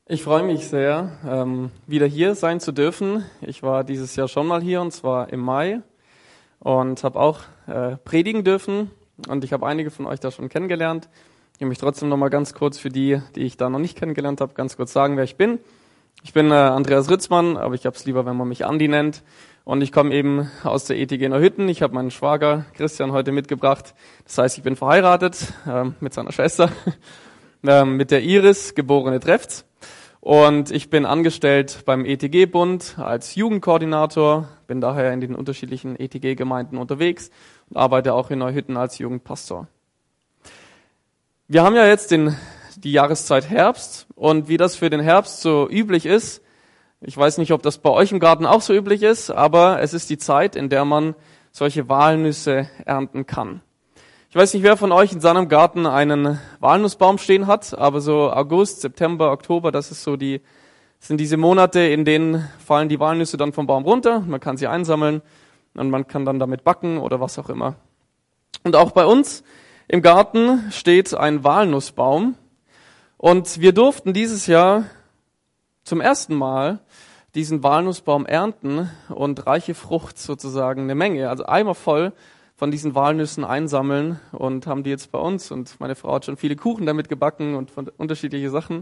Ich freue mich sehr, wieder hier sein zu dürfen. Ich war dieses Jahr schon mal hier, und zwar im Mai, und habe auch predigen dürfen. Und ich habe einige von euch da schon kennengelernt. Ich will mich trotzdem noch mal ganz kurz für die ich da noch nicht kennengelernt habe, ganz kurz sagen, wer ich bin. Ich bin Andreas Ritzmann, aber ich habe es lieber, wenn man mich Andi nennt. Und ich komme eben aus der ETG Neuhütten. Ich habe meinen Schwager Christian heute mitgebracht. Das heißt, ich bin verheiratet mit seiner Schwester, mit der Iris, geborene Treffts. Und ich bin angestellt beim ETG-Bund als Jugendkoordinator, bin daher in den unterschiedlichen ETG-Gemeinden unterwegs und arbeite auch in Neuhütten als Jugendpastor. Wir haben ja jetzt die Jahreszeit Herbst, und wie das für den Herbst so üblich ist, ich weiß nicht, ob das bei euch im Garten auch so üblich ist, aber es ist die Zeit, in der man solche Walnüsse ernten kann. Ich weiß nicht, wer von euch in seinem Garten einen Walnussbaum stehen hat, aber so August, September, Oktober, sind diese Monate, in denen fallen die Walnüsse dann vom Baum runter, man kann sie einsammeln und man kann dann damit backen oder was auch immer. Und auch bei uns im Garten steht ein Walnussbaum, und wir durften dieses Jahr zum ersten Mal diesen Walnussbaum ernten und reiche Frucht sozusagen, eine Menge, also Eimer voll von diesen Walnüssen einsammeln, und haben die jetzt bei uns, und meine Frau hat schon viele Kuchen damit gebacken und von unterschiedliche Sachen.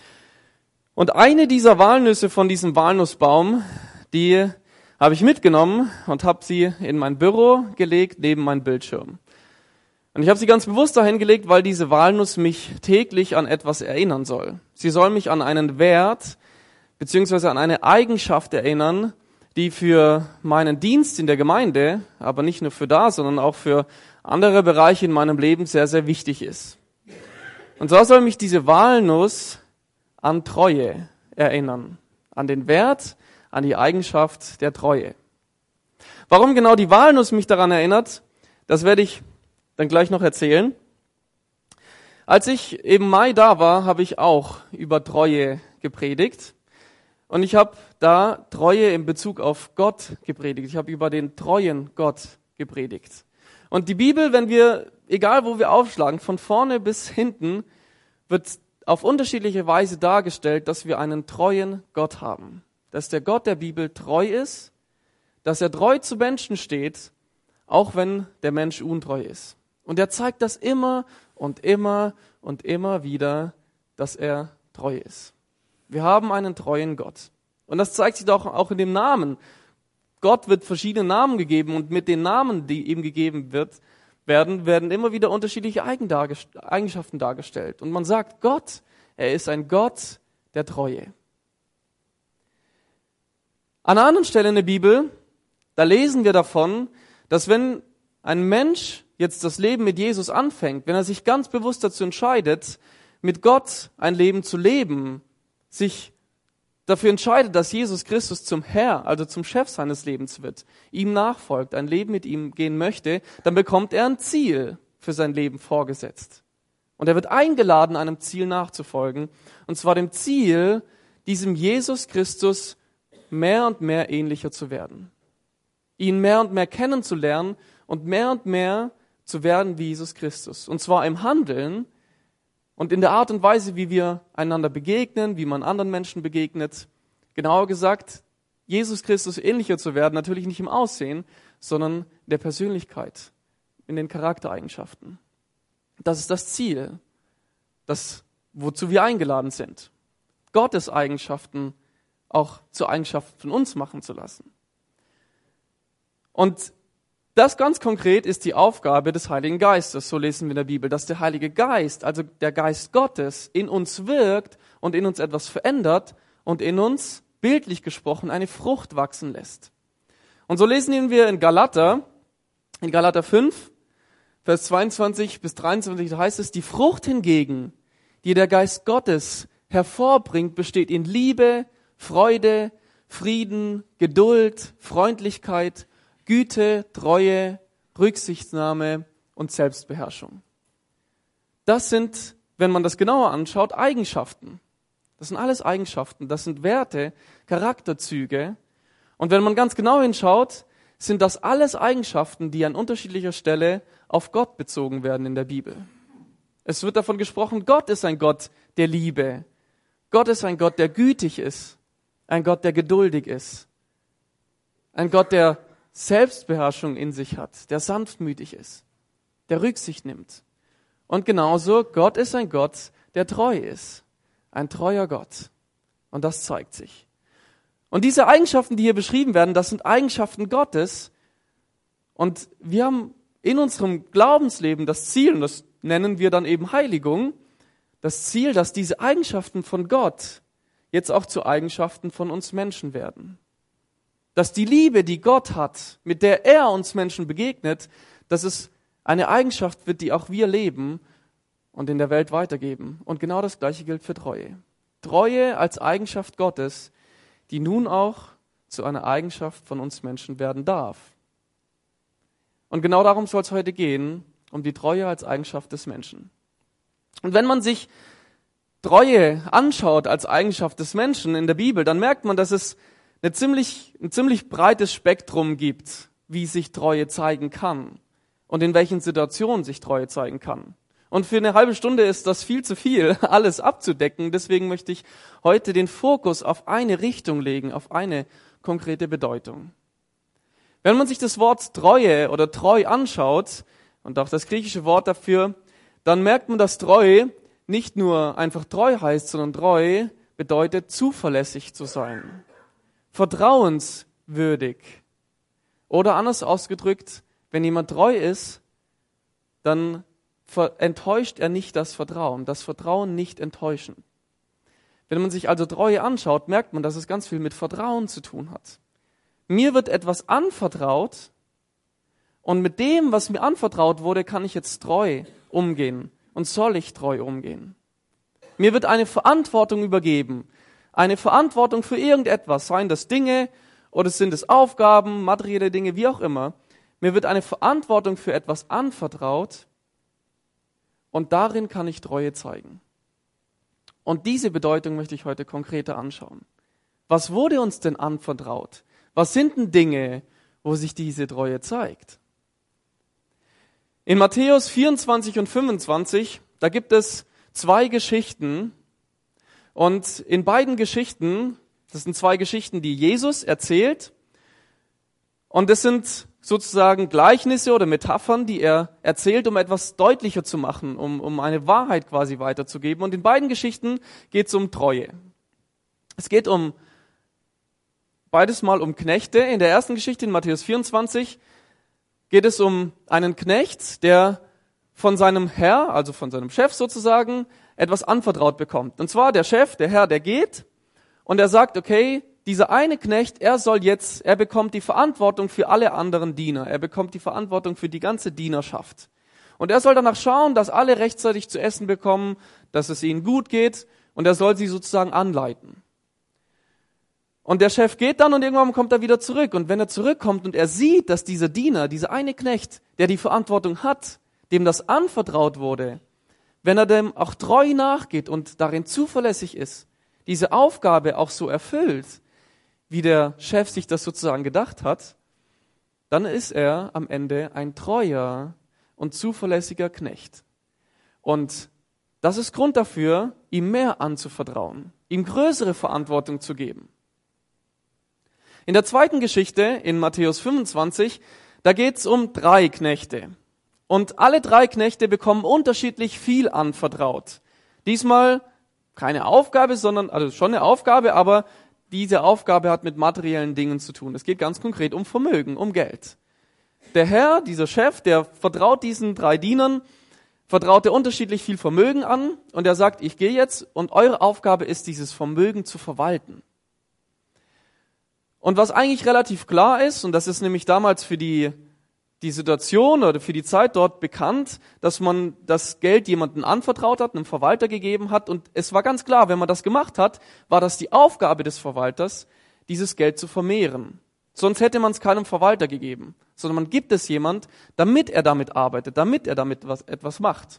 Und eine dieser Walnüsse von diesem Walnussbaum, die habe ich mitgenommen und habe sie in mein Büro gelegt, neben meinen Bildschirm. Und ich habe sie ganz bewusst dahin gelegt, weil diese Walnuss mich täglich an etwas erinnern soll. Sie soll mich an einen Wert beziehungsweise an eine Eigenschaft erinnern, die für meinen Dienst in der Gemeinde, aber nicht nur für da, sondern auch für andere Bereiche in meinem Leben sehr, sehr wichtig ist. Und so soll mich diese Walnuss an Treue erinnern, an den Wert, an die Eigenschaft der Treue. Warum genau die Walnuss mich daran erinnert, das werde ich dann gleich noch erzählen. Als ich im Mai da war, habe ich auch über Treue gepredigt. Und ich habe da Treue in Bezug auf Gott gepredigt. Ich habe über den treuen Gott gepredigt. Und die Bibel, egal wo wir aufschlagen, von vorne bis hinten, wird auf unterschiedliche Weise dargestellt, dass wir einen treuen Gott haben. Dass der Gott der Bibel treu ist, dass er treu zu Menschen steht, auch wenn der Mensch untreu ist. Und er zeigt das immer und immer und immer wieder, dass er treu ist. Wir haben einen treuen Gott. Und das zeigt sich doch auch in dem Namen. Gott wird verschiedene Namen gegeben, und mit den Namen, die ihm gegeben werden immer wieder unterschiedliche Eigenschaften dargestellt. Und man sagt, Gott, er ist ein Gott der Treue. An einer anderen Stelle in der Bibel, da lesen wir davon, dass wenn ein Mensch jetzt das Leben mit Jesus anfängt, wenn er sich ganz bewusst dazu entscheidet, mit Gott ein Leben zu leben, sich dafür entscheidet, dass Jesus Christus zum Herr, also zum Chef seines Lebens wird, ihm nachfolgt, ein Leben mit ihm gehen möchte, dann bekommt er ein Ziel für sein Leben vorgesetzt. Und er wird eingeladen, einem Ziel nachzufolgen, und zwar dem Ziel, diesem Jesus Christus mehr und mehr ähnlicher zu werden. Ihn mehr und mehr kennenzulernen und mehr zu werden wie Jesus Christus. Und zwar im Handeln und in der Art und Weise, wie wir einander begegnen, wie man anderen Menschen begegnet. Genauer gesagt, Jesus Christus ähnlicher zu werden, natürlich nicht im Aussehen, sondern in der Persönlichkeit, in den Charaktereigenschaften. Das ist das Ziel, wozu wir eingeladen sind. Gottes Eigenschaften auch zu Eigenschaften von uns machen zu lassen. Und das ganz konkret ist die Aufgabe des Heiligen Geistes, so lesen wir in der Bibel, dass der Heilige Geist, also der Geist Gottes, in uns wirkt und in uns etwas verändert und in uns, bildlich gesprochen, eine Frucht wachsen lässt. Und so lesen wir in Galater 5, Vers 22 bis 23, da heißt es, die Frucht hingegen, die der Geist Gottes hervorbringt, besteht in Liebe, Freude, Frieden, Geduld, Freundlichkeit, Güte, Treue, Rücksichtnahme und Selbstbeherrschung. Das sind, wenn man das genauer anschaut, Eigenschaften. Das sind alles Eigenschaften, das sind Werte, Charakterzüge. Und wenn man ganz genau hinschaut, sind das alles Eigenschaften, die an unterschiedlicher Stelle auf Gott bezogen werden in der Bibel. Es wird davon gesprochen, Gott ist ein Gott der Liebe. Gott ist ein Gott, der gütig ist, ein Gott, der geduldig ist, ein Gott, der Selbstbeherrschung in sich hat, der sanftmütig ist, der Rücksicht nimmt. Und genauso, Gott ist ein Gott, der treu ist, ein treuer Gott. Und das zeigt sich. Und diese Eigenschaften, die hier beschrieben werden, das sind Eigenschaften Gottes. Und wir haben in unserem Glaubensleben das Ziel, und das nennen wir dann eben Heiligung, das Ziel, dass diese Eigenschaften von Gott jetzt auch zu Eigenschaften von uns Menschen werden. Dass die Liebe, die Gott hat, mit der er uns Menschen begegnet, dass es eine Eigenschaft wird, die auch wir leben und in der Welt weitergeben. Und genau das Gleiche gilt für Treue. Treue als Eigenschaft Gottes, die nun auch zu einer Eigenschaft von uns Menschen werden darf. Und genau darum soll es heute gehen, um die Treue als Eigenschaft des Menschen. Und wenn man sich Treue anschaut als Eigenschaft des Menschen in der Bibel, dann merkt man, dass es ein ziemlich breites Spektrum gibt, wie sich Treue zeigen kann und in welchen Situationen sich Treue zeigen kann. Und für eine halbe Stunde ist das viel zu viel, alles abzudecken. Deswegen möchte ich heute den Fokus auf eine Richtung legen, auf eine konkrete Bedeutung. Wenn man sich das Wort Treue oder treu anschaut und auch das griechische Wort dafür, dann merkt man, dass treu nicht nur einfach treu heißt, sondern treu bedeutet zuverlässig zu sein, vertrauenswürdig. Oder anders ausgedrückt, wenn jemand treu ist, dann enttäuscht er nicht das Vertrauen nicht enttäuschen. Wenn man sich also Treue anschaut, merkt man, dass es ganz viel mit Vertrauen zu tun hat. Mir wird etwas anvertraut und mit dem, was mir anvertraut wurde, kann ich jetzt treu umgehen und soll ich treu umgehen. Mir wird eine Verantwortung übergeben, eine Verantwortung für irgendetwas, seien das Dinge oder sind es Aufgaben, materielle Dinge, wie auch immer. Mir wird eine Verantwortung für etwas anvertraut und darin kann ich Treue zeigen. Und diese Bedeutung möchte ich heute konkreter anschauen. Was wurde uns denn anvertraut? Was sind denn Dinge, wo sich diese Treue zeigt? In Matthäus 24 und 25, da gibt es 2 Geschichten. Und in beiden Geschichten, das sind 2 Geschichten, die Jesus erzählt. Und das sind sozusagen Gleichnisse oder Metaphern, die er erzählt, um etwas deutlicher zu machen, um eine Wahrheit quasi weiterzugeben. Und in beiden Geschichten geht es um Treue. Es geht beides mal um Knechte. In der ersten Geschichte, in Matthäus 24, geht es um einen Knecht, der von seinem Herr, also von seinem Chef sozusagen, etwas anvertraut bekommt. Und zwar der Chef, der Herr, der geht und er sagt, okay, dieser eine Knecht, er bekommt die Verantwortung für alle anderen Diener. Er bekommt die Verantwortung für die ganze Dienerschaft. Und er soll danach schauen, dass alle rechtzeitig zu essen bekommen, dass es ihnen gut geht und er soll sie sozusagen anleiten. Und der Chef geht dann und irgendwann kommt er wieder zurück. Und wenn er zurückkommt und er sieht, dass dieser Diener, dieser eine Knecht, der die Verantwortung hat, dem das anvertraut wurde, wenn er dem auch treu nachgeht und darin zuverlässig ist, diese Aufgabe auch so erfüllt, wie der Chef sich das sozusagen gedacht hat, dann ist er am Ende ein treuer und zuverlässiger Knecht. Und das ist Grund dafür, ihm mehr anzuvertrauen, ihm größere Verantwortung zu geben. In der zweiten Geschichte, in Matthäus 25, da geht es um 3 Knechte. Und alle 3 Knechte bekommen unterschiedlich viel anvertraut. Diesmal keine Aufgabe, sondern, also schon eine Aufgabe, aber diese Aufgabe hat mit materiellen Dingen zu tun. Es geht ganz konkret um Vermögen, um Geld. Der Herr, dieser Chef, der vertraut diesen 3 Dienern, vertraut er unterschiedlich viel Vermögen an und er sagt, ich gehe jetzt und eure Aufgabe ist, dieses Vermögen zu verwalten. Und was eigentlich relativ klar ist, und das ist nämlich damals für die Situation oder für die Zeit dort bekannt, dass man das Geld jemandem anvertraut hat, einem Verwalter gegeben hat. Und es war ganz klar, wenn man das gemacht hat, war das die Aufgabe des Verwalters, dieses Geld zu vermehren. Sonst hätte man es keinem Verwalter gegeben, sondern man gibt es jemand, damit er damit arbeitet, damit er damit etwas macht.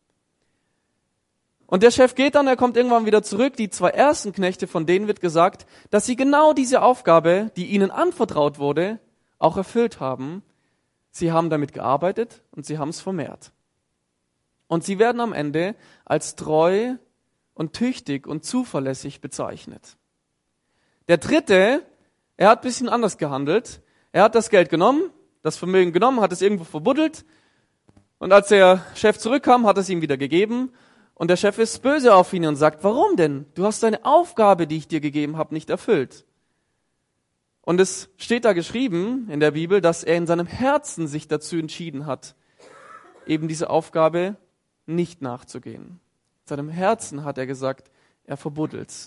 Und der Chef geht dann, er kommt irgendwann wieder zurück. Die 2 ersten Knechte, von denen wird gesagt, dass sie genau diese Aufgabe, die ihnen anvertraut wurde, auch erfüllt haben. Sie haben damit gearbeitet und sie haben es vermehrt. Und sie werden am Ende als treu und tüchtig und zuverlässig bezeichnet. Der dritte, er hat ein bisschen anders gehandelt. Er hat das Geld genommen, das Vermögen genommen, hat es irgendwo verbuddelt und als der Chef zurückkam, hat er es ihm wieder gegeben und der Chef ist böse auf ihn und sagt, warum denn? Du hast deine Aufgabe, die ich dir gegeben habe, nicht erfüllt. Und es steht da geschrieben in der Bibel, dass er in seinem Herzen sich dazu entschieden hat, eben diese Aufgabe nicht nachzugehen. In seinem Herzen hat er gesagt, er verbuddelt's.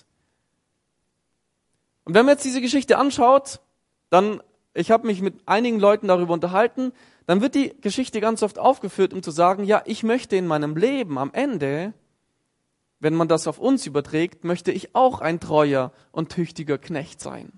Und wenn man jetzt diese Geschichte anschaut, dann, ich habe mich mit einigen Leuten darüber unterhalten, dann wird die Geschichte ganz oft aufgeführt, um zu sagen, ja, ich möchte in meinem Leben am Ende, wenn man das auf uns überträgt, möchte ich auch ein treuer und tüchtiger Knecht sein.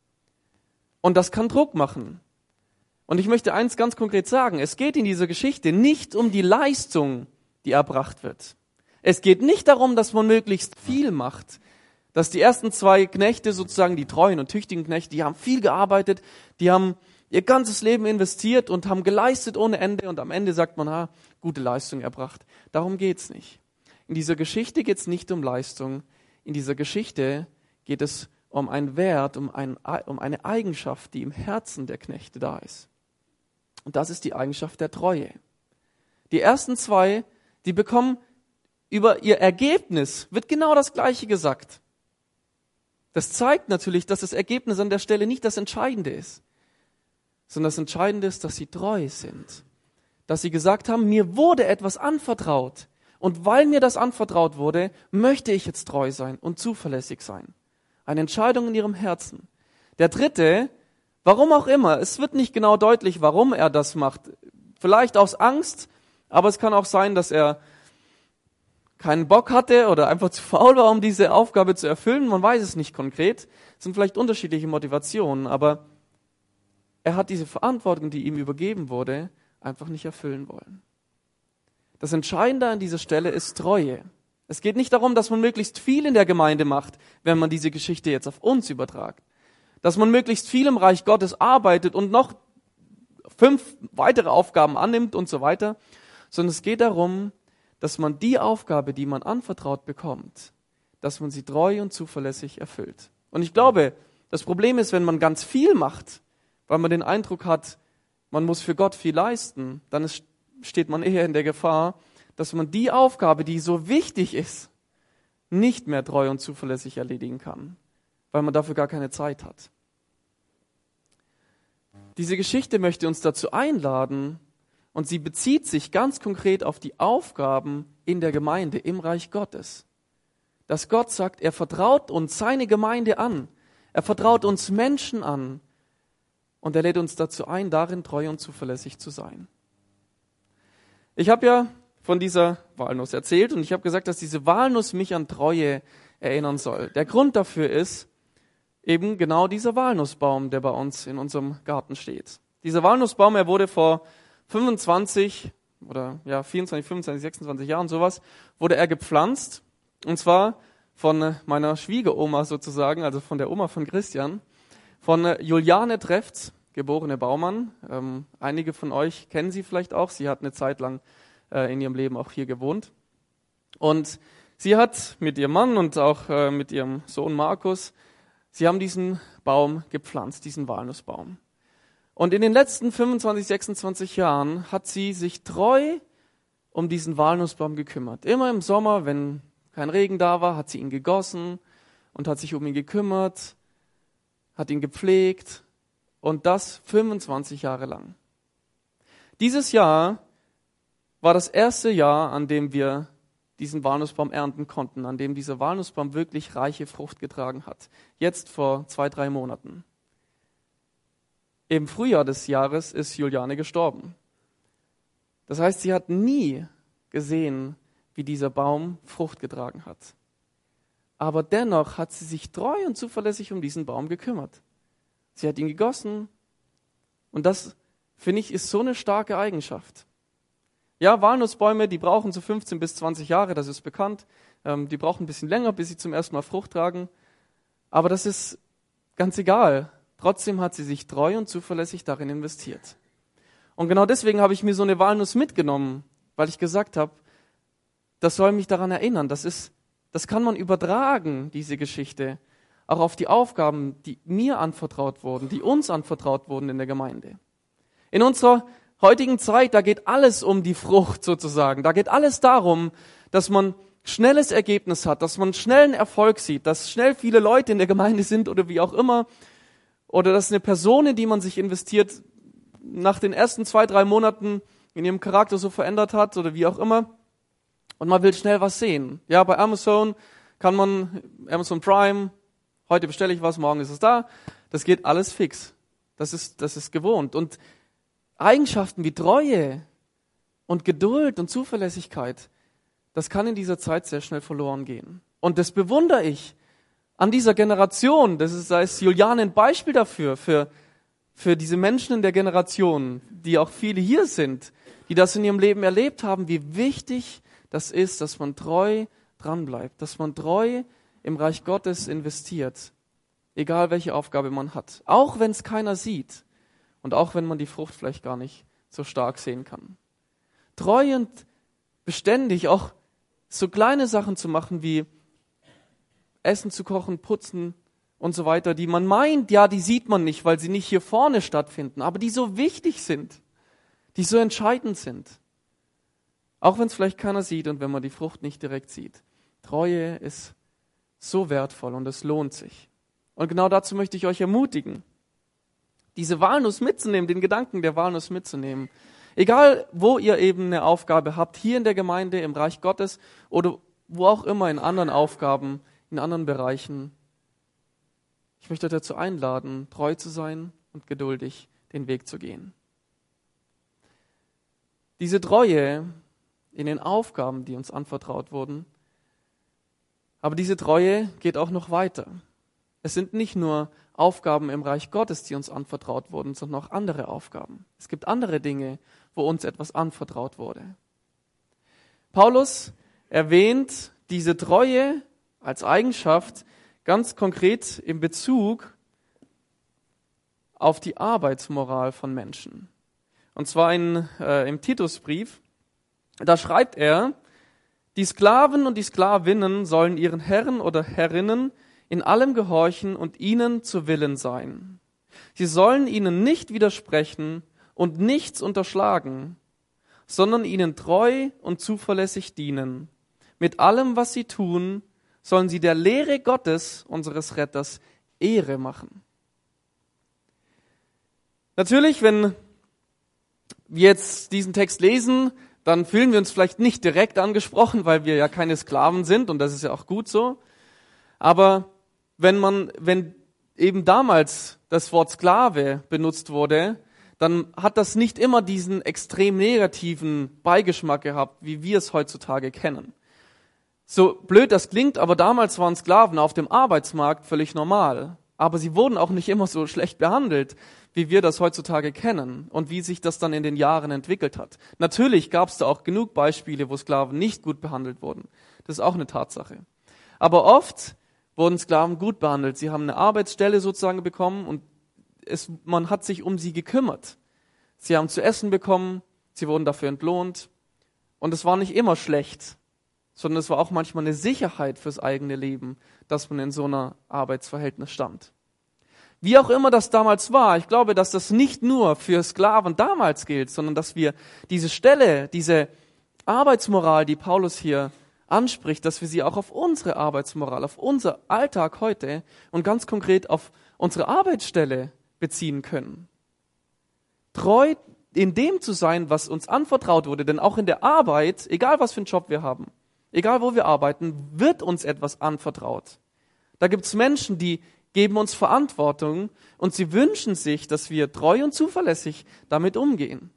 Und das kann Druck machen. Und ich möchte eins ganz konkret sagen, es geht in dieser Geschichte nicht um die Leistung, die erbracht wird. Es geht nicht darum, dass man möglichst viel macht. Dass die ersten zwei Knechte, sozusagen die treuen und tüchtigen Knechte, die haben viel gearbeitet, die haben ihr ganzes Leben investiert und haben geleistet ohne Ende und am Ende sagt man, gute Leistung erbracht. Darum geht's nicht. In dieser Geschichte geht's nicht um Leistung. In dieser Geschichte geht es um einen Wert, um eine Eigenschaft, die im Herzen der Knechte da ist. Und das ist die Eigenschaft der Treue. Die ersten zwei, die bekommen über ihr Ergebnis, wird genau das Gleiche gesagt. Das zeigt natürlich, dass das Ergebnis an der Stelle nicht das Entscheidende ist, sondern das Entscheidende ist, dass sie treu sind. Dass sie gesagt haben, mir wurde etwas anvertraut. Und weil mir das anvertraut wurde, möchte ich jetzt treu sein und zuverlässig sein. Eine Entscheidung in ihrem Herzen. Der dritte, warum auch immer, es wird nicht genau deutlich, warum er das macht. Vielleicht aus Angst, aber es kann auch sein, dass er keinen Bock hatte oder einfach zu faul war, um diese Aufgabe zu erfüllen. Man weiß es nicht konkret. Es sind vielleicht unterschiedliche Motivationen, aber er hat diese Verantwortung, die ihm übergeben wurde, einfach nicht erfüllen wollen. Das Entscheidende an dieser Stelle ist Treue. Es geht nicht darum, dass man möglichst viel in der Gemeinde macht, wenn man diese Geschichte jetzt auf uns übertragt. Dass man möglichst viel im Reich Gottes arbeitet und noch 5 weitere Aufgaben annimmt und so weiter. Sondern es geht darum, dass man die Aufgabe, die man anvertraut bekommt, dass man sie treu und zuverlässig erfüllt. Und ich glaube, das Problem ist, wenn man ganz viel macht, weil man den Eindruck hat, man muss für Gott viel leisten, dann steht man eher in der Gefahr, dass man die Aufgabe, die so wichtig ist, nicht mehr treu und zuverlässig erledigen kann, weil man dafür gar keine Zeit hat. Diese Geschichte möchte uns dazu einladen, und sie bezieht sich ganz konkret auf die Aufgaben in der Gemeinde, im Reich Gottes. Dass Gott sagt, er vertraut uns seine Gemeinde an. Er vertraut uns Menschen an. Und er lädt uns dazu ein, darin treu und zuverlässig zu sein. Ich habe ja von dieser Walnuss erzählt und ich habe gesagt, dass diese Walnuss mich an Treue erinnern soll. Der Grund dafür ist eben genau dieser Walnussbaum, der bei uns in unserem Garten steht. Dieser Walnussbaum, er wurde vor 24, 25, 26 Jahren sowas, wurde er gepflanzt. Und zwar von meiner Schwiegeroma sozusagen, also von der Oma von Christian, von Juliane Trefts, geborene Baumann. Einige von euch kennen sie vielleicht auch. Sie hat eine Zeit lang in ihrem Leben auch hier gewohnt. Und sie hat mit ihrem Mann und auch mit ihrem Sohn Markus, sie haben diesen Baum gepflanzt, diesen Walnussbaum. Und in den letzten 25, 26 Jahren hat sie sich treu um diesen Walnussbaum gekümmert. Immer im Sommer, wenn kein Regen da war, hat sie ihn gegossen und hat sich um ihn gekümmert, hat ihn gepflegt und das 25 Jahre lang. Dieses Jahr war das erste Jahr, an dem wir diesen Walnussbaum ernten konnten, an dem dieser Walnussbaum wirklich reiche Frucht getragen hat. Jetzt vor 2-3 Monaten. Im Frühjahr des Jahres ist Juliane gestorben. Das heißt, sie hat nie gesehen, wie dieser Baum Frucht getragen hat. Aber dennoch hat sie sich treu und zuverlässig um diesen Baum gekümmert. Sie hat ihn gegossen und das, finde ich, ist so eine starke Eigenschaft. Ja, Walnussbäume, die brauchen so 15 bis 20 Jahre, das ist bekannt. Die brauchen ein bisschen länger, bis sie zum ersten Mal Frucht tragen. Aber das ist ganz egal. Trotzdem hat sie sich treu und zuverlässig darin investiert. Und genau deswegen habe ich mir so eine Walnuss mitgenommen, weil ich gesagt habe, das soll mich daran erinnern. Das ist das kann man übertragen, diese Geschichte, auch auf die Aufgaben, die mir anvertraut wurden, die uns anvertraut wurden in der Gemeinde. In unserer heutigen Zeit, da geht alles um die Frucht sozusagen. Da geht alles darum, dass man schnelles Ergebnis hat, dass man schnellen Erfolg sieht, dass schnell viele Leute in der Gemeinde sind oder wie auch immer. Oder dass eine Person, in die man sich investiert, nach den ersten 2-3 Monaten in ihrem Charakter so verändert hat oder wie auch immer. Und man will schnell was sehen. Ja, bei Amazon kann man, Amazon Prime, heute bestelle ich was, morgen ist es da. Das geht alles fix. Das ist gewohnt. Und Eigenschaften wie Treue und Geduld und Zuverlässigkeit, das kann in dieser Zeit sehr schnell verloren gehen. Und das bewundere ich an dieser Generation. Da ist Juliane ein Beispiel dafür, für diese Menschen in der Generation, die auch viele hier sind, die das in ihrem Leben erlebt haben, wie wichtig das ist, dass man treu dranbleibt, dass man treu im Reich Gottes investiert, egal welche Aufgabe man hat, auch wenn es keiner sieht und auch wenn man die Frucht vielleicht gar nicht so stark sehen kann. Treu und beständig auch so kleine Sachen zu machen wie Essen zu kochen, putzen und so weiter, die man meint, ja, die sieht man nicht, weil sie nicht hier vorne stattfinden, aber die so wichtig sind, die so entscheidend sind. Auch wenn es vielleicht keiner sieht und wenn man die Frucht nicht direkt sieht. Treue ist so wertvoll und es lohnt sich. Und genau dazu möchte ich euch ermutigen, diese Walnuss mitzunehmen, den Gedanken der Walnuss mitzunehmen. Egal, wo ihr eben eine Aufgabe habt, hier in der Gemeinde, im Reich Gottes oder wo auch immer in anderen Aufgaben, in anderen Bereichen. Ich möchte euch dazu einladen, treu zu sein und geduldig den Weg zu gehen. Diese Treue in den Aufgaben, die uns anvertraut wurden, aber diese Treue geht auch noch weiter. Es sind nicht nur Aufgaben im Reich Gottes, die uns anvertraut wurden, sondern auch andere Aufgaben. Es gibt andere Dinge, wo uns etwas anvertraut wurde. Paulus erwähnt diese Treue als Eigenschaft ganz konkret in Bezug auf die Arbeitsmoral von Menschen. Und zwar im Titusbrief, da schreibt er, die Sklaven und die Sklavinnen sollen ihren Herren oder Herrinnen in allem gehorchen und ihnen zu Willen sein. Sie sollen ihnen nicht widersprechen und nichts unterschlagen, sondern ihnen treu und zuverlässig dienen. Mit allem, was sie tun, sollen sie der Lehre Gottes, unseres Retters, Ehre machen. Natürlich, wenn wir jetzt diesen Text lesen, dann fühlen wir uns vielleicht nicht direkt angesprochen, weil wir ja keine Sklaven sind und das ist ja auch gut so. Aber wenn eben damals das Wort Sklave benutzt wurde, dann hat das nicht immer diesen extrem negativen Beigeschmack gehabt, wie wir es heutzutage kennen. So blöd das klingt, aber damals waren Sklaven auf dem Arbeitsmarkt völlig normal. Aber sie wurden auch nicht immer so schlecht behandelt, wie wir das heutzutage kennen und wie sich das dann in den Jahren entwickelt hat. Natürlich gab es da auch genug Beispiele, wo Sklaven nicht gut behandelt wurden. Das ist auch eine Tatsache. Aber oft wurden Sklaven gut behandelt. Sie haben eine Arbeitsstelle sozusagen bekommen und man hat sich um sie gekümmert. Sie haben zu essen bekommen, sie wurden dafür entlohnt. Und es war nicht immer schlecht, sondern es war auch manchmal eine Sicherheit fürs eigene Leben, dass man in so einer Arbeitsverhältnis stand. Wie auch immer das damals war, ich glaube, dass das nicht nur für Sklaven damals gilt, sondern dass wir diese Stelle, diese Arbeitsmoral, die Paulus hier anspricht, dass wir sie auch auf unsere Arbeitsmoral, auf unser Alltag heute und ganz konkret auf unsere Arbeitsstelle beziehen können. Treu in dem zu sein, was uns anvertraut wurde, denn auch in der Arbeit, egal was für einen Job wir haben, egal wo wir arbeiten, wird uns etwas anvertraut. Da gibt es Menschen, die geben uns Verantwortung und sie wünschen sich, dass wir treu und zuverlässig damit umgehen.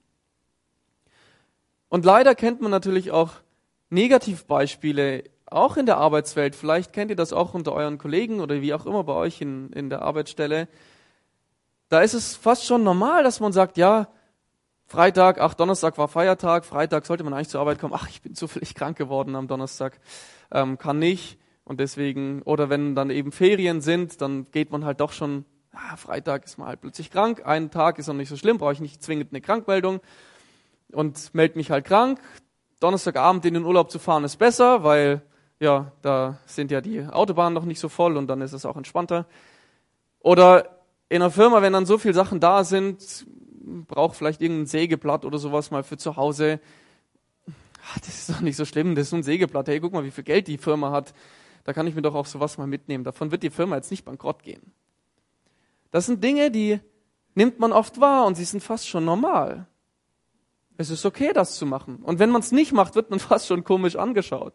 Und leider kennt man natürlich auch Negativbeispiele, auch in der Arbeitswelt. Vielleicht kennt ihr das auch unter euren Kollegen oder wie auch immer bei euch in der Arbeitsstelle. Da ist es fast schon normal, dass man sagt, ja, Freitag, Donnerstag war Feiertag, Freitag sollte man eigentlich zur Arbeit kommen. Ach, ich bin zufällig krank geworden am Donnerstag, kann nicht. Und deswegen, oder wenn dann eben Ferien sind, dann geht man halt doch schon, Freitag ist man halt plötzlich krank, einen Tag ist noch nicht so schlimm, brauche ich nicht zwingend eine Krankmeldung und melde mich halt krank. Donnerstagabend in den Urlaub zu fahren ist besser, weil ja, da sind ja die Autobahnen noch nicht so voll und dann ist es auch entspannter. Oder in einer Firma, wenn dann so viele Sachen da sind, braucht vielleicht irgendein Sägeblatt oder sowas mal für zu Hause. Das ist doch nicht so schlimm, das ist so ein Sägeblatt. Hey, guck mal, wie viel Geld die Firma hat. Da kann ich mir doch auch sowas mal mitnehmen. Davon wird die Firma jetzt nicht bankrott gehen. Das sind Dinge, die nimmt man oft wahr und sie sind fast schon normal. Es ist okay, das zu machen. Und wenn man es nicht macht, wird man fast schon komisch angeschaut.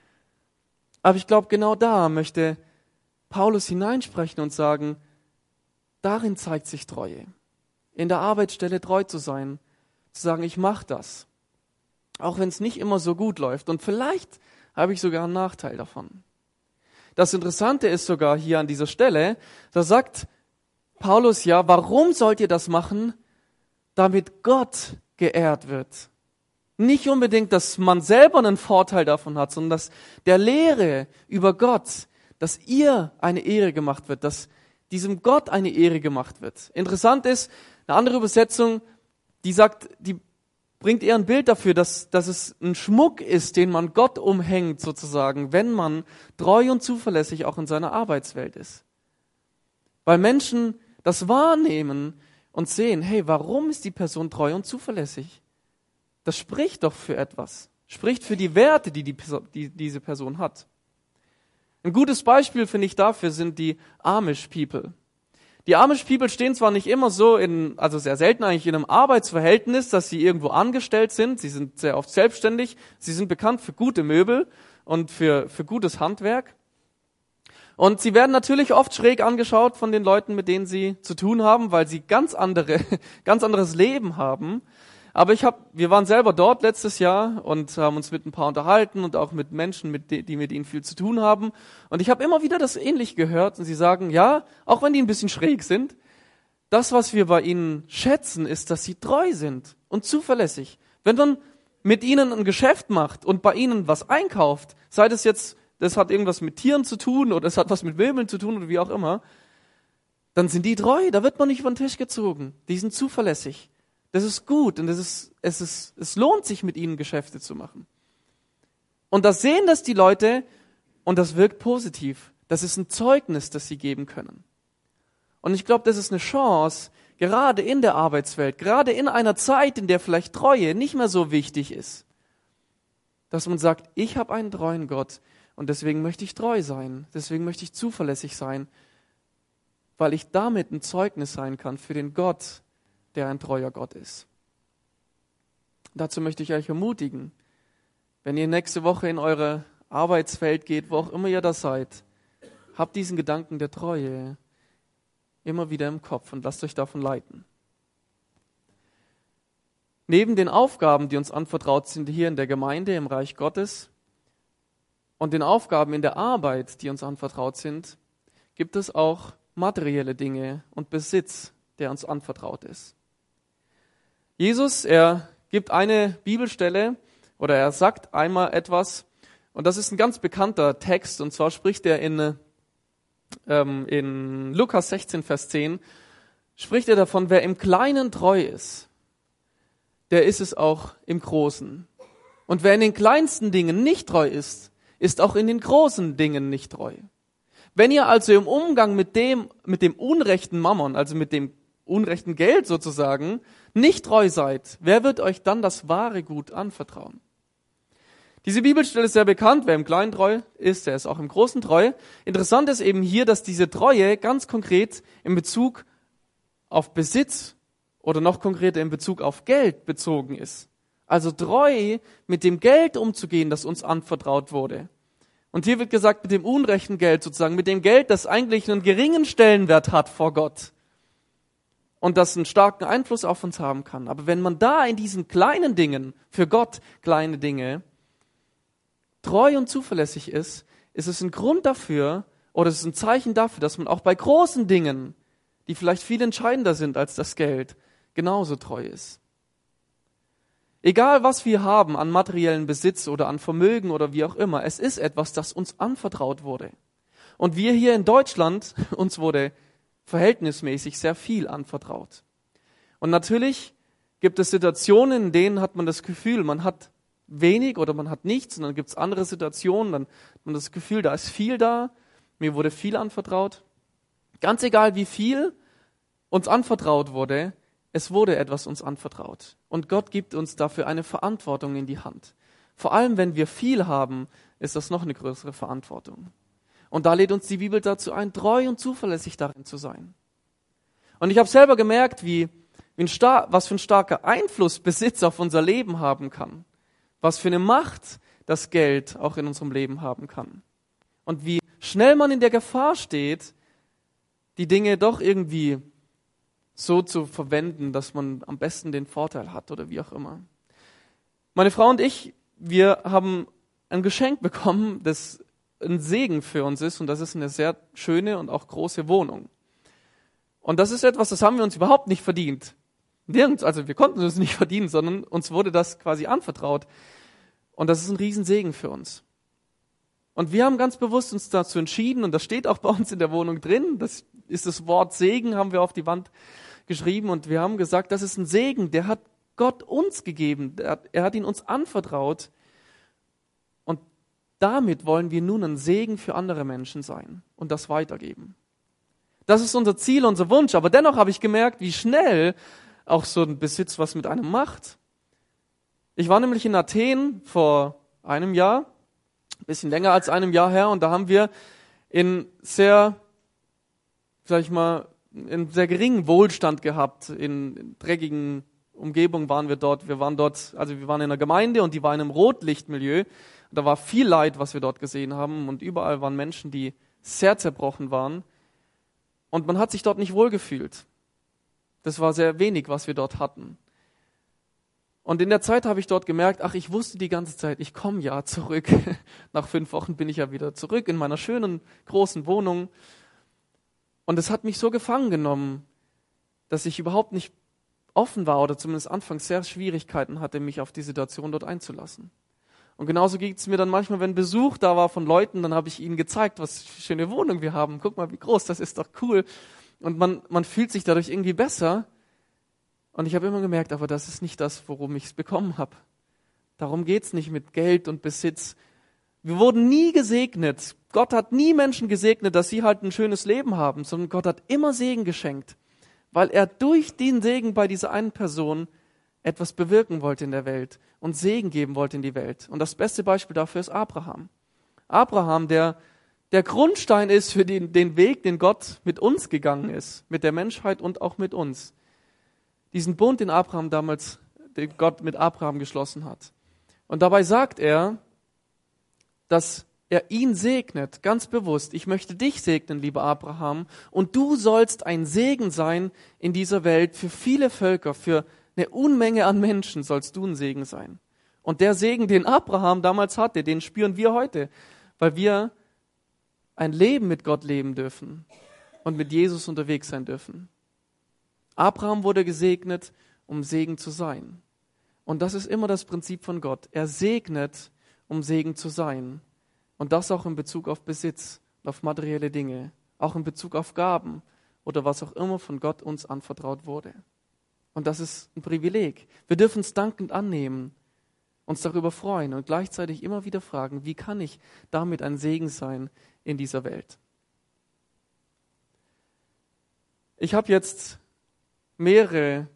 Aber ich glaube, genau da möchte Paulus hineinsprechen und sagen, darin zeigt sich Treue. In der Arbeitsstelle treu zu sein, zu sagen, ich mache das. Auch wenn es nicht immer so gut läuft. Und vielleicht habe ich sogar einen Nachteil davon. Das Interessante ist sogar hier an dieser Stelle, da sagt Paulus ja, warum sollt ihr das machen? Damit Gott geehrt wird. Nicht unbedingt, dass man selber einen Vorteil davon hat, sondern dass der Lehre über Gott, dass ihr eine Ehre gemacht wird, dass diesem Gott eine Ehre gemacht wird. Interessant ist, eine andere Übersetzung, die sagt, die bringt eher ein Bild dafür, dass es ein Schmuck ist, den man Gott umhängt sozusagen, wenn man treu und zuverlässig auch in seiner Arbeitswelt ist. Weil Menschen das wahrnehmen und sehen, hey, warum ist die Person treu und zuverlässig? Das spricht doch für etwas, spricht für die Werte, die diese Person hat. Ein gutes Beispiel, finde ich, dafür sind die Amish People. Die Amish People stehen zwar nicht immer so also sehr selten eigentlich in einem Arbeitsverhältnis, dass sie irgendwo angestellt sind. Sie sind sehr oft selbstständig. Sie sind bekannt für gute Möbel und für gutes Handwerk. Und sie werden natürlich oft schräg angeschaut von den Leuten, mit denen sie zu tun haben, weil sie ganz anderes Leben haben. Aber wir waren selber dort letztes Jahr und haben uns mit ein paar unterhalten und auch mit Menschen, die mit ihnen viel zu tun haben. Und ich habe immer wieder das ähnlich gehört und sie sagen, ja, auch wenn die ein bisschen schräg sind, das, was wir bei ihnen schätzen, ist, dass sie treu sind und zuverlässig. Wenn man mit ihnen ein Geschäft macht und bei ihnen was einkauft, sei das jetzt, das hat irgendwas mit Tieren zu tun oder es hat was mit Möbeln zu tun oder wie auch immer, dann sind die treu, da wird man nicht über den Tisch gezogen. Die sind zuverlässig. Das ist gut und es lohnt sich, mit ihnen Geschäfte zu machen. Und das sehen das die Leute und das wirkt positiv. Das ist ein Zeugnis, das sie geben können. Und ich glaube, das ist eine Chance, gerade in der Arbeitswelt, gerade in einer Zeit, in der vielleicht Treue nicht mehr so wichtig ist, dass man sagt, ich habe einen treuen Gott und deswegen möchte ich treu sein, deswegen möchte ich zuverlässig sein, weil ich damit ein Zeugnis sein kann für den Gott, der ein treuer Gott ist. Dazu möchte ich euch ermutigen, wenn ihr nächste Woche in eure Arbeitswelt geht, wo auch immer ihr da seid, habt diesen Gedanken der Treue immer wieder im Kopf und lasst euch davon leiten. Neben den Aufgaben, die uns anvertraut sind hier in der Gemeinde, im Reich Gottes und den Aufgaben in der Arbeit, die uns anvertraut sind, gibt es auch materielle Dinge und Besitz, der uns anvertraut ist. Jesus, er gibt eine Bibelstelle oder er sagt einmal etwas und das ist ein ganz bekannter Text und zwar spricht er in Lukas 16, Vers 10, spricht er davon, wer im Kleinen treu ist, der ist es auch im Großen. Und wer in den kleinsten Dingen nicht treu ist, ist auch in den großen Dingen nicht treu. Wenn ihr also im Umgang mit dem unrechten Mammon, also mit dem unrechten Geld sozusagen, nicht treu seid, wer wird euch dann das wahre Gut anvertrauen? Diese Bibelstelle ist sehr bekannt, wer im Kleinen treu ist, der ist auch im Großen treu. Interessant ist eben hier, dass diese Treue ganz konkret in Bezug auf Besitz oder noch konkreter in Bezug auf Geld bezogen ist. Also treu mit dem Geld umzugehen, das uns anvertraut wurde. Und hier wird gesagt, mit dem unrechten Geld sozusagen, mit dem Geld, das eigentlich einen geringen Stellenwert hat vor Gott. Und das einen starken Einfluss auf uns haben kann. Aber wenn man da in diesen kleinen Dingen, für Gott kleine Dinge, treu und zuverlässig ist, ist es ein Grund dafür, oder es ist ein Zeichen dafür, dass man auch bei großen Dingen, die vielleicht viel entscheidender sind als das Geld, genauso treu ist. Egal was wir haben an materiellen Besitz oder an Vermögen oder wie auch immer, es ist etwas, das uns anvertraut wurde. Und wir hier in Deutschland, uns wurde verhältnismäßig sehr viel anvertraut. Und natürlich gibt es Situationen, in denen hat man das Gefühl, man hat wenig oder man hat nichts und dann gibt es andere Situationen, dann hat man das Gefühl, da ist viel da, mir wurde viel anvertraut. Ganz egal, wie viel uns anvertraut wurde, es wurde etwas uns anvertraut. Und Gott gibt uns dafür eine Verantwortung in die Hand. Vor allem, wenn wir viel haben, ist das noch eine größere Verantwortung. Und da lädt uns die Bibel dazu ein, treu und zuverlässig darin zu sein. Und ich habe selber gemerkt, was für ein starker Einfluss Besitz auf unser Leben haben kann. Was für eine Macht das Geld auch in unserem Leben haben kann. Und wie schnell man in der Gefahr steht, die Dinge doch irgendwie so zu verwenden, dass man am besten den Vorteil hat oder wie auch immer. Meine Frau und ich, wir haben ein Geschenk bekommen, das ein Segen für uns ist, und das ist eine sehr schöne und auch große Wohnung. Und das ist etwas, das haben wir uns überhaupt nicht verdient. Nirgends, also wir konnten es nicht verdienen, sondern uns wurde das quasi anvertraut. Und das ist ein Riesensegen für uns. Und wir haben ganz bewusst uns dazu entschieden, und das steht auch bei uns in der Wohnung drin, das ist das Wort Segen, haben wir auf die Wand geschrieben, und wir haben gesagt, das ist ein Segen, der hat Gott uns gegeben, er hat ihn uns anvertraut, und damit wollen wir nun ein Segen für andere Menschen sein und das weitergeben. Das ist unser Ziel, unser Wunsch, aber dennoch habe ich gemerkt, wie schnell auch so ein Besitz was mit einem macht. Ich war nämlich in Athen vor einem Jahr, ein bisschen länger als einem Jahr her, und da haben wir in sehr, in sehr geringen Wohlstand gehabt, in dreckigen Umgebungen waren wir dort. Wir waren in einer Gemeinde und die war in einem Rotlichtmilieu. Da war viel Leid, was wir dort gesehen haben, und überall waren Menschen, die sehr zerbrochen waren. Und man hat sich dort nicht wohlgefühlt. Das war sehr wenig, was wir dort hatten. Und in der Zeit habe ich dort gemerkt, ich wusste die ganze Zeit, ich komme ja zurück. Nach 5 Wochen bin ich ja wieder zurück in meiner schönen, großen Wohnung. Und es hat mich so gefangen genommen, dass ich überhaupt nicht offen war oder zumindest anfangs sehr Schwierigkeiten hatte, mich auf die Situation dort einzulassen. Und genauso ging es mir dann manchmal, wenn Besuch da war von Leuten, dann habe ich ihnen gezeigt, was für eine schöne Wohnung wir haben. Guck mal, wie groß, das ist doch cool. Und man fühlt sich dadurch irgendwie besser. Und ich habe immer gemerkt, aber das ist nicht das, worum ich es bekommen habe. Darum geht's nicht mit Geld und Besitz. Wir wurden nie gesegnet. Gott hat nie Menschen gesegnet, dass sie halt ein schönes Leben haben, sondern Gott hat immer Segen geschenkt, weil er durch den Segen bei dieser einen Person etwas bewirken wollte in der Welt und Segen geben wollte in die Welt. Und das beste Beispiel dafür ist Abraham. Abraham, der Grundstein ist für den Weg, den Gott mit uns gegangen ist, mit der Menschheit und auch mit uns. Diesen Bund, den Gott mit Abraham geschlossen hat. Und dabei sagt er, dass er ihn segnet, ganz bewusst. Ich möchte dich segnen, lieber Abraham, und du sollst ein Segen sein in dieser Welt für viele Völker, für eine Unmenge an Menschen sollst du ein Segen sein. Und der Segen, den Abraham damals hatte, den spüren wir heute, weil wir ein Leben mit Gott leben dürfen und mit Jesus unterwegs sein dürfen. Abraham wurde gesegnet, um Segen zu sein. Und das ist immer das Prinzip von Gott. Er segnet, um Segen zu sein. Und das auch in Bezug auf Besitz und auf materielle Dinge, auch in Bezug auf Gaben oder was auch immer von Gott uns anvertraut wurde. Und das ist ein Privileg. Wir dürfen es dankend annehmen, uns darüber freuen und gleichzeitig immer wieder fragen, wie kann ich damit ein Segen sein in dieser Welt? Ich habe jetzt mehrere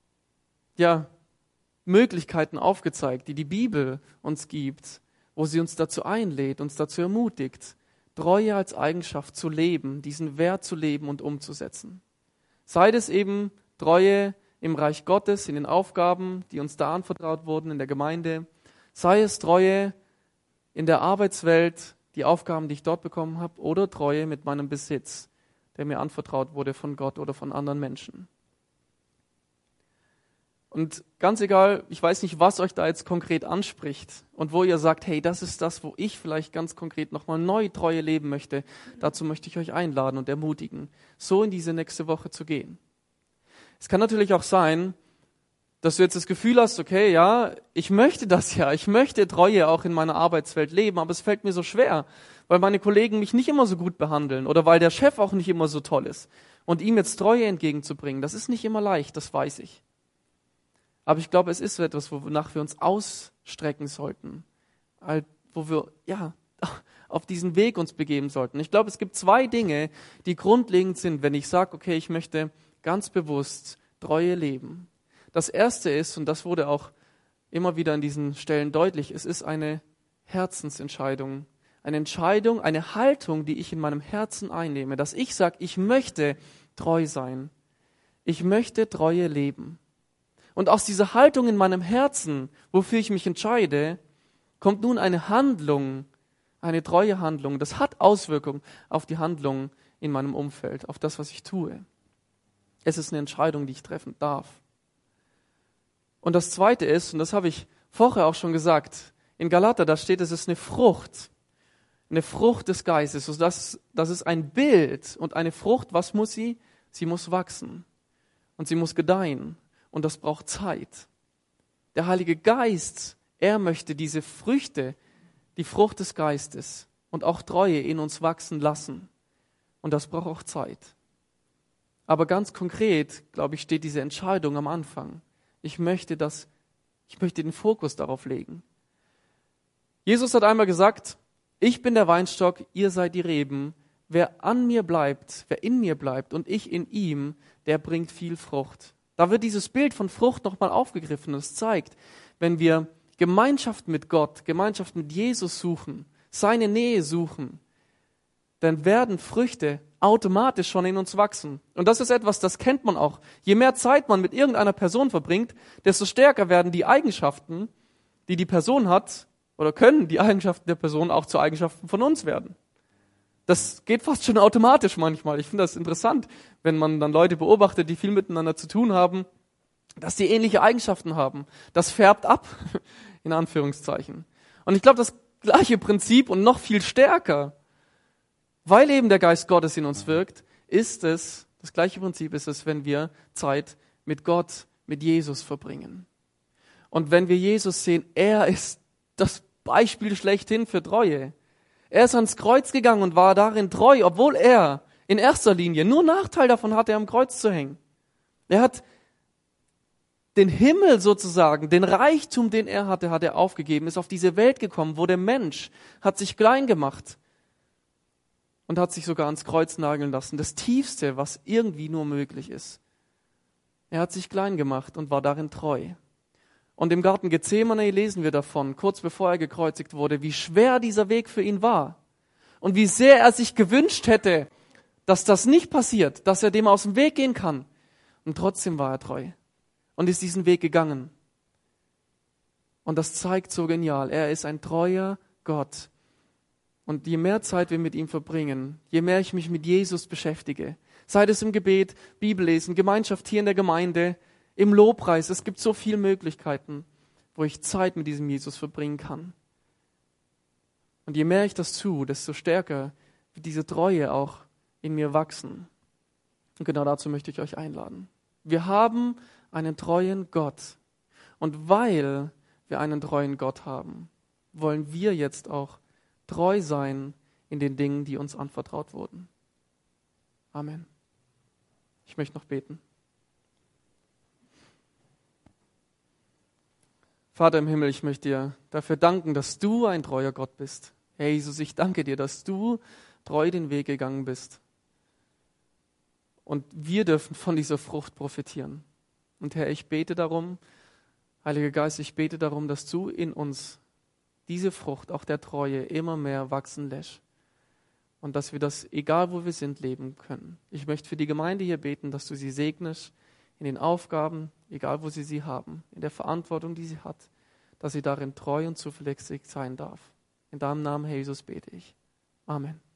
Möglichkeiten aufgezeigt, die die Bibel uns gibt, wo sie uns dazu einlädt, uns dazu ermutigt, Treue als Eigenschaft zu leben, diesen Wert zu leben und umzusetzen. Sei es eben Treue im Reich Gottes, in den Aufgaben, die uns da anvertraut wurden in der Gemeinde, sei es Treue in der Arbeitswelt, die Aufgaben, die ich dort bekommen habe, oder Treue mit meinem Besitz, der mir anvertraut wurde von Gott oder von anderen Menschen. Und ganz egal, ich weiß nicht, was euch da jetzt konkret anspricht und wo ihr sagt, hey, das ist das, wo ich vielleicht ganz konkret nochmal neu Treue leben möchte. Dazu möchte ich euch einladen und ermutigen, so in diese nächste Woche zu gehen. Es kann natürlich auch sein, dass du jetzt das Gefühl hast, okay, ja, ich möchte das ja, ich möchte Treue auch in meiner Arbeitswelt leben, aber es fällt mir so schwer, weil meine Kollegen mich nicht immer so gut behandeln oder weil der Chef auch nicht immer so toll ist. Und ihm jetzt Treue entgegenzubringen, das ist nicht immer leicht, das weiß ich. Aber ich glaube, es ist so etwas, wonach wir uns ausstrecken sollten, wo wir auf diesen Weg uns begeben sollten. Ich glaube, es gibt 2 Dinge, die grundlegend sind, wenn ich sage, okay, ich möchte ganz bewusst Treue leben. Das erste ist, und das wurde auch immer wieder an diesen Stellen deutlich, es ist eine Herzensentscheidung. Eine Entscheidung, eine Haltung, die ich in meinem Herzen einnehme, dass ich sage, ich möchte treu sein. Ich möchte Treue leben. Und aus dieser Haltung in meinem Herzen, wofür ich mich entscheide, kommt nun eine Handlung, eine treue Handlung. Das hat Auswirkungen auf die Handlung in meinem Umfeld, auf das, was ich tue. Es ist eine Entscheidung, die ich treffen darf. Und das Zweite ist, und das habe ich vorher auch schon gesagt, in Galater, da steht, es ist eine Frucht des Geistes. Also das ist ein Bild und eine Frucht, was muss sie? Sie muss wachsen und sie muss gedeihen und das braucht Zeit. Der Heilige Geist, er möchte diese Früchte, die Frucht des Geistes und auch Treue in uns wachsen lassen und das braucht auch Zeit. Aber ganz konkret, glaube ich, steht diese Entscheidung am Anfang. Ich möchte den Fokus darauf legen. Jesus hat einmal gesagt, ich bin der Weinstock, ihr seid die Reben. Wer an mir bleibt, wer in mir bleibt und ich in ihm, der bringt viel Frucht. Da wird dieses Bild von Frucht nochmal aufgegriffen. Das zeigt, wenn wir Gemeinschaft mit Gott, Gemeinschaft mit Jesus suchen, seine Nähe suchen, dann werden Früchte automatisch schon in uns wachsen. Und das ist etwas, das kennt man auch. Je mehr Zeit man mit irgendeiner Person verbringt, desto stärker werden die Eigenschaften, die die Person hat, oder können die Eigenschaften der Person auch zu Eigenschaften von uns werden. Das geht fast schon automatisch manchmal. Ich finde das interessant, wenn man dann Leute beobachtet, die viel miteinander zu tun haben, dass die ähnliche Eigenschaften haben. Das färbt ab, in Anführungszeichen. Und ich glaube, das gleiche Prinzip und noch viel stärker, weil eben der Geist Gottes in uns wirkt, das gleiche Prinzip ist es, wenn wir Zeit mit Gott, mit Jesus verbringen. Und wenn wir Jesus sehen, er ist das Beispiel schlechthin für Treue. Er ist ans Kreuz gegangen und war darin treu, obwohl er in erster Linie nur Nachteil davon hatte, am Kreuz zu hängen. Er hat den Himmel sozusagen, den Reichtum, den er hatte, hat er aufgegeben, ist auf diese Welt gekommen, wo der Mensch hat sich klein gemacht und hat sich sogar ans Kreuz nageln lassen. Das Tiefste, was irgendwie nur möglich ist. Er hat sich klein gemacht und war darin treu. Und im Garten Gethsemane lesen wir davon, kurz bevor er gekreuzigt wurde, wie schwer dieser Weg für ihn war. Und wie sehr er sich gewünscht hätte, dass das nicht passiert, dass er dem aus dem Weg gehen kann. Und trotzdem war er treu und ist diesen Weg gegangen. Und das zeigt so genial, er ist ein treuer Gott. Und je mehr Zeit wir mit ihm verbringen, je mehr ich mich mit Jesus beschäftige, sei es im Gebet, Bibellesen, Gemeinschaft hier in der Gemeinde, im Lobpreis, es gibt so viele Möglichkeiten, wo ich Zeit mit diesem Jesus verbringen kann. Und je mehr ich das tue, desto stärker wird diese Treue auch in mir wachsen. Und genau dazu möchte ich euch einladen. Wir haben einen treuen Gott. Und weil wir einen treuen Gott haben, wollen wir jetzt auch treu sein in den Dingen, die uns anvertraut wurden. Amen. Ich möchte noch beten. Vater im Himmel, ich möchte dir dafür danken, dass du ein treuer Gott bist. Herr Jesus, ich danke dir, dass du treu den Weg gegangen bist. Und wir dürfen von dieser Frucht profitieren. Und Herr, ich bete darum, Heiliger Geist, ich bete darum, dass du in uns diese Frucht, auch der Treue, immer mehr wachsen lässt. Und dass wir das, egal wo wir sind, leben können. Ich möchte für die Gemeinde hier beten, dass du sie segnest in den Aufgaben, egal wo sie haben, in der Verantwortung, die sie hat, dass sie darin treu und zuverlässig sein darf. In deinem Namen, Herr Jesus, bete ich. Amen.